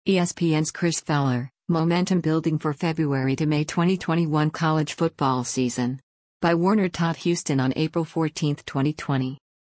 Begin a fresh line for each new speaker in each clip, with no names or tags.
ESPN's Chris Fowler, Momentum Building for February to May 2021 College Football Season. By Warner Todd Houston on April 14, 2020.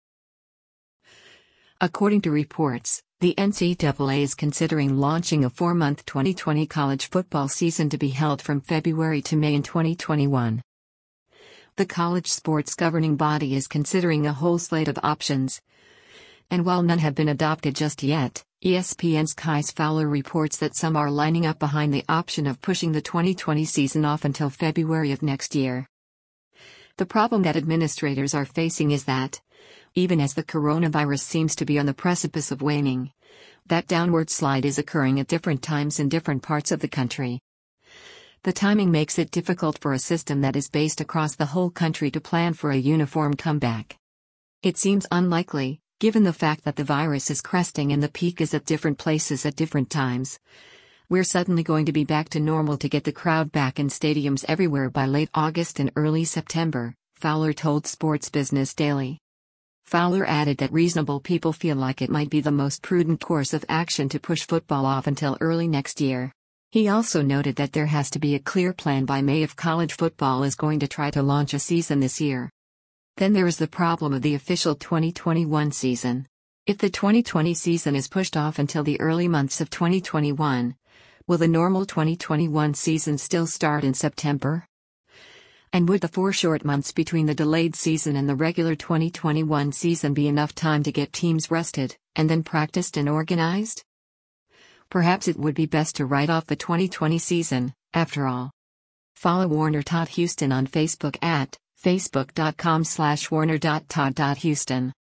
According to reports, the NCAA is considering launching a 4-month 2020 college football season to be held from February to May in 2021. The college sports governing body is considering a whole slate of options, and while none have been adopted just yet, ESPN's Chris Fowler reports that some are lining up behind the option of pushing the 2020 season off until February of next year. The problem that administrators are facing is that, even as the coronavirus seems to be on the precipice of waning, that downward slide is occurring at different times in different parts of the country. The timing makes it difficult for a system that is based across the whole country to plan for a uniform comeback. It seems unlikely, given the fact that the virus is cresting and the peak is at different places at different times. We're suddenly going to be back to normal to get the crowd back in stadiums everywhere by late August and early September, Fowler told Sports Business Daily. Fowler added that reasonable people feel like it might be the most prudent course of action to push football off until early next year. He also noted that there has to be a clear plan by May if college football is going to try to launch a season this year. Then there is the problem of the official 2021 season. If the 2020 season is pushed off until the early months of 2021, will the normal 2021 season still start in September? And would the 4 short months between the delayed season and the regular 2021 season be enough time to get teams rested, and then practiced and organized? Perhaps it would be best to write off the 2020 season, after all. Follow Warner Todd Houston on Facebook at facebook.com/warner.todd.houston.